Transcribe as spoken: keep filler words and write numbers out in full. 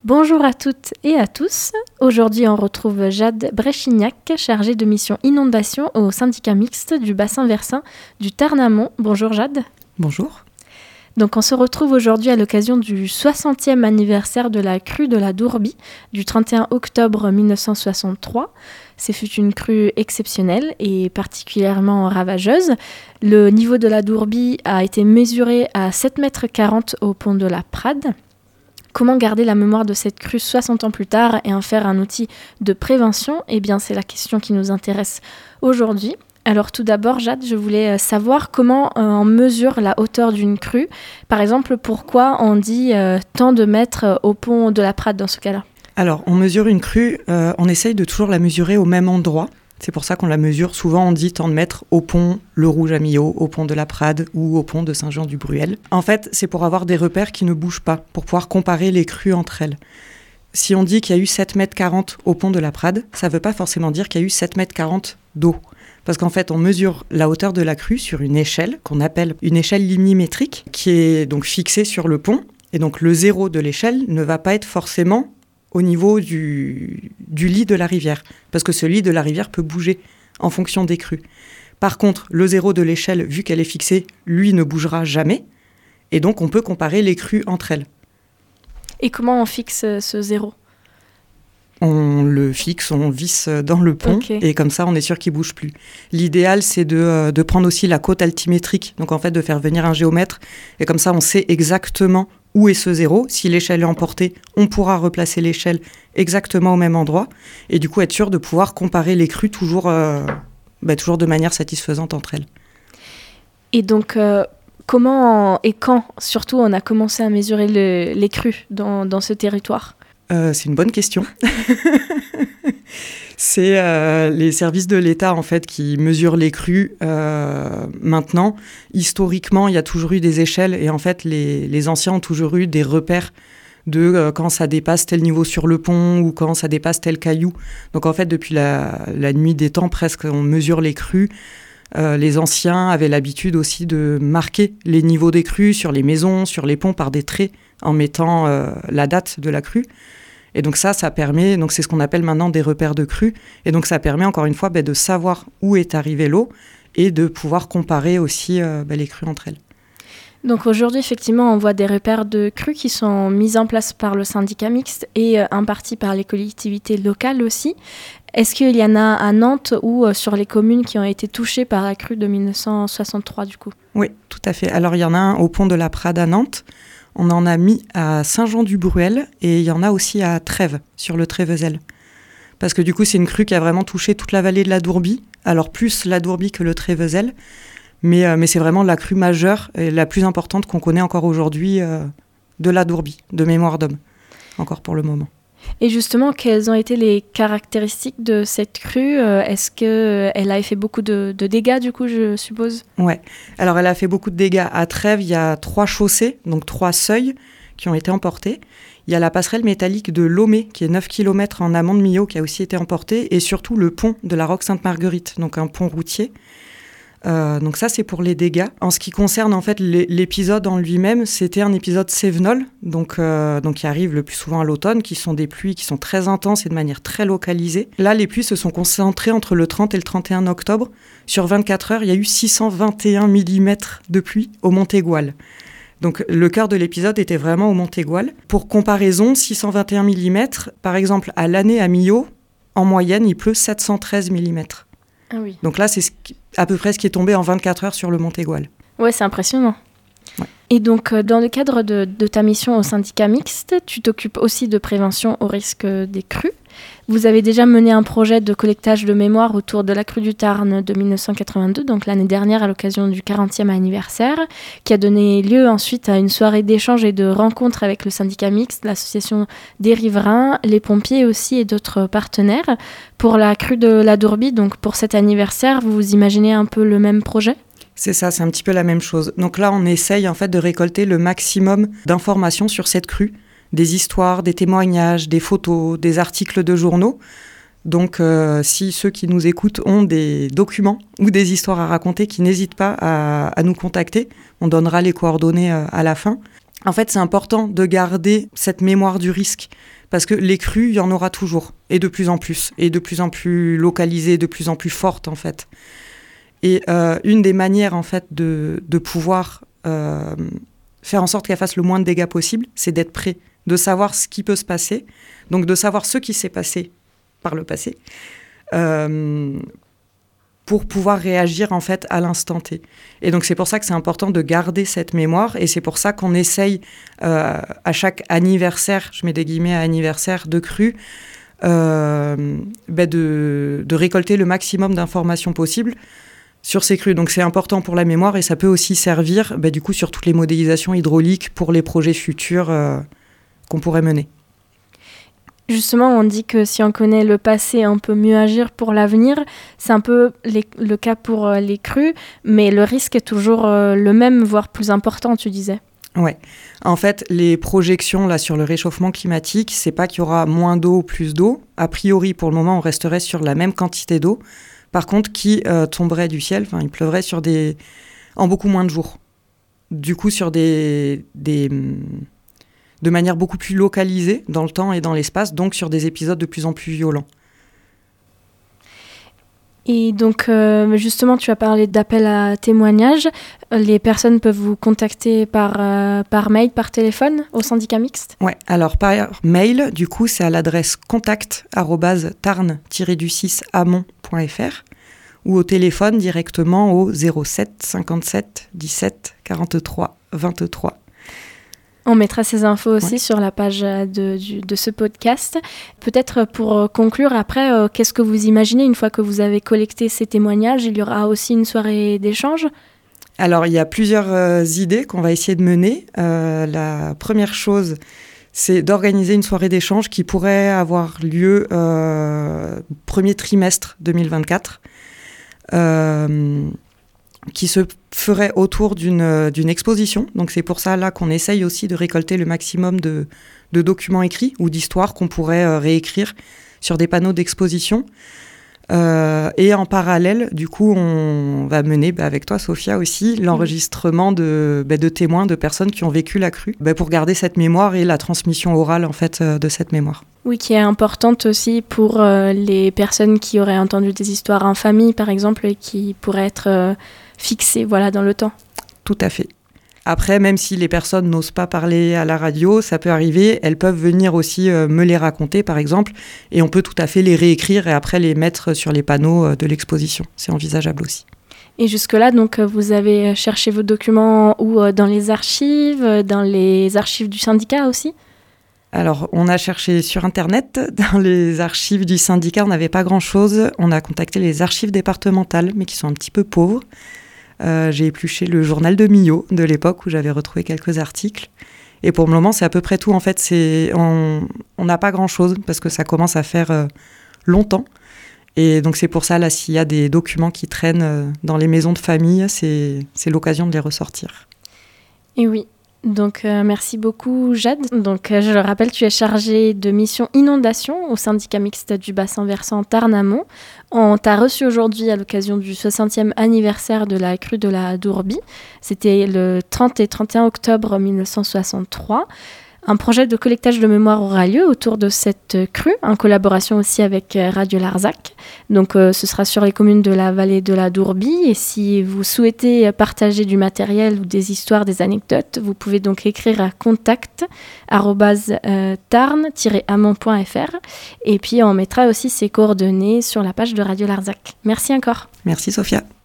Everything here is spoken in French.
Bonjour à toutes et à tous. Aujourd'hui, on retrouve Jade Bréchignac, chargée de mission inondation au syndicat mixte du bassin versant du Tarn-Amont. Bonjour Jade. Bonjour. Donc on se retrouve aujourd'hui à l'occasion du soixantième anniversaire de la crue de la Dourbie, du trente et un octobre mille neuf cent soixante-trois. Ce fut une crue exceptionnelle et particulièrement ravageuse. Le niveau de la Dourbie a été mesuré à sept mètres quarante au pont de la Prade. Comment garder la mémoire de cette crue soixante ans plus tard et en faire un outil de prévention ? Eh bien, c'est la question qui nous intéresse aujourd'hui. Alors tout d'abord, Jade, je voulais savoir comment euh, on mesure la hauteur d'une crue. Par exemple, pourquoi on dit euh, tant de mètres au pont de la Prade dans ce cas-là ? Alors, on mesure une crue, euh, on essaye de toujours la mesurer au même endroit. C'est pour ça qu'on la mesure. Souvent, on dit tant de mètres au pont Le Rouge à Millau, au pont de la Prade ou au pont de Saint-Jean-du-Bruel. En fait, c'est pour avoir des repères qui ne bougent pas, pour pouvoir comparer les crues entre elles. Si on dit qu'il y a eu sept mètres quarante au pont de la Prade, ça ne veut pas forcément dire qu'il y a eu sept mètres quarante d'eau. Parce qu'en fait, on mesure la hauteur de la crue sur une échelle qu'on appelle une échelle limnimétrique, qui est donc fixée sur le pont. Et donc, le zéro de l'échelle ne va pas être forcément au niveau du, du lit de la rivière, parce que ce lit de la rivière peut bouger en fonction des crues. Par contre, le zéro de l'échelle, vu qu'elle est fixée, lui ne bougera jamais, et donc on peut comparer les crues entre elles. Et comment on fixe ce zéro ? On le fixe, on visse dans le pont, okay. Et comme ça, on est sûr qu'il ne bouge plus. L'idéal, c'est de, de prendre aussi la côte altimétrique, donc en fait de faire venir un géomètre, et comme ça, on sait exactement où est ce zéro. Si l'échelle est emportée, on pourra replacer l'échelle exactement au même endroit, et du coup être sûr de pouvoir comparer les crues toujours, euh, bah, toujours de manière satisfaisante entre elles. Et donc, euh, comment et quand, surtout, on a commencé à mesurer le, les crues dans, dans ce territoire ? Euh, c'est une bonne question. C'est euh, les services de l'État en fait qui mesurent les crues euh, maintenant. Historiquement, il y a toujours eu des échelles et en fait, les, les anciens ont toujours eu des repères de euh, quand ça dépasse tel niveau sur le pont ou quand ça dépasse tel caillou. Donc en fait, depuis la, la nuit des temps, presque, on mesure les crues. Euh, les anciens avaient l'habitude aussi de marquer les niveaux des crues sur les maisons, sur les ponts par des traits en mettant euh, la date de la crue. Et donc ça, ça permet, donc c'est ce qu'on appelle maintenant des repères de crues. Et donc ça permet encore une fois bah, de savoir où est arrivée l'eau et de pouvoir comparer aussi euh, bah, les crues entre elles. Donc aujourd'hui, effectivement, on voit des repères de crues qui sont mis en place par le syndicat mixte et euh, en partie par les collectivités locales aussi. Est-ce qu'il y en a à Nantes ou euh, sur les communes qui ont été touchées par la crue de mille neuf cent soixante-trois du coup ? Oui, tout à fait. Alors il y en a un au pont de la Prade à Nantes. On en a mis à Saint-Jean-du-Bruel et il y en a aussi à Trèves, sur le Trévezel. Parce que du coup, c'est une crue qui a vraiment touché toute la vallée de la Dourbie. Alors plus la Dourbie que le Trévezel. Mais, euh, mais c'est vraiment la crue majeure et la plus importante qu'on connaît encore aujourd'hui euh, de la Dourbie, de mémoire d'homme, encore pour le moment. Et justement, quelles ont été les caractéristiques de cette crue ? Est-ce qu'elle a fait beaucoup de, de dégâts, du coup, je suppose ? Ouais. Alors, elle a fait beaucoup de dégâts. À Trèves, il y a trois chaussées, donc trois seuils qui ont été emportés. Il y a la passerelle métallique de Lomé, qui est neuf kilomètres en amont de Millau, qui a aussi été emportée. Et surtout, le pont de la Roque-Sainte-Marguerite, donc un pont routier. Euh, donc ça, c'est pour les dégâts. En ce qui concerne en fait l'épisode en lui-même, c'était un épisode cévenol, donc, euh, donc qui arrive le plus souvent à l'automne, qui sont des pluies qui sont très intenses et de manière très localisée. Là, les pluies se sont concentrées entre le trente et le trente et un octobre. Sur vingt-quatre heures, il y a eu six cent vingt et un millimètres de pluie au Montégoal. Donc le cœur de l'épisode était vraiment au Montégoal. Pour comparaison, six cent vingt et un millimètres, par exemple, à l'année à Millau, en moyenne, il pleut sept cent treize millimètres. Ah oui. Donc là, c'est ce qui, à peu près ce qui est tombé en vingt-quatre heures sur le Montégoal. Ouais, c'est impressionnant. Ouais. Et donc, euh, dans le cadre de, de ta mission au syndicat mixte, tu t'occupes aussi de prévention au risque des crues. Vous avez déjà mené un projet de collectage de mémoire autour de la crue du Tarn de mille neuf cent quatre-vingt-deux, donc l'année dernière à l'occasion du quarantième anniversaire, qui a donné lieu ensuite à une soirée d'échange et de rencontre avec le syndicat mixte, l'association des riverains, les pompiers aussi et d'autres partenaires. Pour la crue de la Dourbie, donc pour cet anniversaire, vous imaginez un peu le même projet ? C'est ça, c'est un petit peu la même chose. Donc là, on essaye en fait de récolter le maximum d'informations sur cette crue, des histoires, des témoignages, des photos, des articles de journaux. Donc euh, si ceux qui nous écoutent ont des documents ou des histoires à raconter, qui n'hésitent pas à, à nous contacter. On donnera les coordonnées euh, à la fin. En fait, c'est important de garder cette mémoire du risque parce que les crues, il y en aura toujours, et de plus en plus, et de plus en plus localisées, de plus en plus fortes, en fait. Et euh, une des manières, en fait, de, de pouvoir euh, faire en sorte qu'elle fasse le moins de dégâts possible, c'est d'être prêt, de savoir ce qui peut se passer, donc de savoir ce qui s'est passé par le passé, euh, pour pouvoir réagir, en fait, à l'instant T. Et donc, c'est pour ça que c'est important de garder cette mémoire, et c'est pour ça qu'on essaye, euh, à chaque anniversaire, je mets des guillemets à anniversaire de crue, euh, ben de, de récolter le maximum d'informations possibles sur ces crues. Donc, c'est important pour la mémoire, et ça peut aussi servir, ben, du coup, sur toutes les modélisations hydrauliques pour les projets futurs euh, qu'on pourrait mener. Justement, on dit que si on connaît le passé, on peut mieux agir pour l'avenir. C'est un peu les, le cas pour euh, les crues, mais le risque est toujours euh, le même, voire plus important, tu disais. Ouais. En fait, les projections là sur le réchauffement climatique, c'est pas qu'il y aura moins d'eau ou plus d'eau. A priori, pour le moment, on resterait sur la même quantité d'eau. Par contre, qui euh, tomberait du ciel, enfin, il pleuvrait sur des, en beaucoup moins de jours. Du coup, sur des, des de manière beaucoup plus localisée dans le temps et dans l'espace, donc sur des épisodes de plus en plus violents. Et donc, euh, justement, tu as parlé d'appel à témoignages. Les personnes peuvent vous contacter par, euh, par mail, par téléphone, au syndicat mixte ? Ouais, alors par mail, du coup, c'est à l'adresse contact arobase tarn tiret du six amont point f r ou au téléphone directement au zéro sept cinquante-sept dix-sept quarante-trois vingt-trois. On mettra ces infos aussi ouais. sur la page de, du, de ce podcast. Peut-être pour conclure, après, euh, qu'est-ce que vous imaginez une fois que vous avez collecté ces témoignages ? Il y aura aussi une soirée d'échange ? Alors, il y a plusieurs euh, idées qu'on va essayer de mener. Euh, la première chose, c'est d'organiser une soirée d'échange qui pourrait avoir lieu euh, premier trimestre deux mille vingt-quatre. Euh, qui se ferait autour d'une, d'une exposition. Donc c'est pour ça là qu'on essaye aussi de récolter le maximum de, de documents écrits ou d'histoires qu'on pourrait euh, réécrire sur des panneaux d'exposition. Euh, et en parallèle, du coup, on va mener, bah, avec toi, Sophia, aussi, l'enregistrement de, bah, de témoins, de personnes qui ont vécu la crue, bah, pour garder cette mémoire et la transmission orale, en fait, euh, de cette mémoire. Oui, qui est importante aussi pour euh, les personnes qui auraient entendu des histoires en famille, par exemple, et qui pourraient être euh, fixées, voilà, dans le temps. Tout à fait. Après, même si les personnes n'osent pas parler à la radio, ça peut arriver, elles peuvent venir aussi euh, me les raconter, par exemple, et on peut tout à fait les réécrire et après les mettre sur les panneaux euh, de l'exposition. C'est envisageable aussi. Et jusque-là, donc, vous avez cherché vos documents où ? Dans les archives, dans les archives du syndicat aussi ? Alors, on a cherché sur Internet. Dans les archives du syndicat, on n'avait pas grand-chose. On a contacté les archives départementales, mais qui sont un petit peu pauvres. Euh, j'ai épluché le journal de Millau de l'époque où j'avais retrouvé quelques articles. Et pour le moment, c'est à peu près tout. En fait, c'est, on n'a pas grand-chose parce que ça commence à faire euh, longtemps. Et donc, c'est pour ça, là, s'il y a des documents qui traînent euh, dans les maisons de famille, c'est, c'est l'occasion de les ressortir. Et oui. Donc, euh, merci beaucoup, Jade. Donc, euh, je le rappelle, tu es chargée de mission inondation au syndicat mixte du bassin versant Tarn-Amont. On t'a reçu aujourd'hui à l'occasion du soixantième anniversaire de la crue de la Dourbie. C'était le trente et trente et un octobre mille neuf cent soixante-trois. Un projet de collectage de mémoire aura lieu autour de cette crue, en collaboration aussi avec Radio Larzac. Donc euh, ce sera sur les communes de la vallée de la Dourbie. Et si vous souhaitez partager du matériel ou des histoires, des anecdotes, vous pouvez donc écrire à contact arobase tarn tiret amont point f r. Et puis on mettra aussi ses coordonnées sur la page de Radio Larzac. Merci encore. Merci Sophia.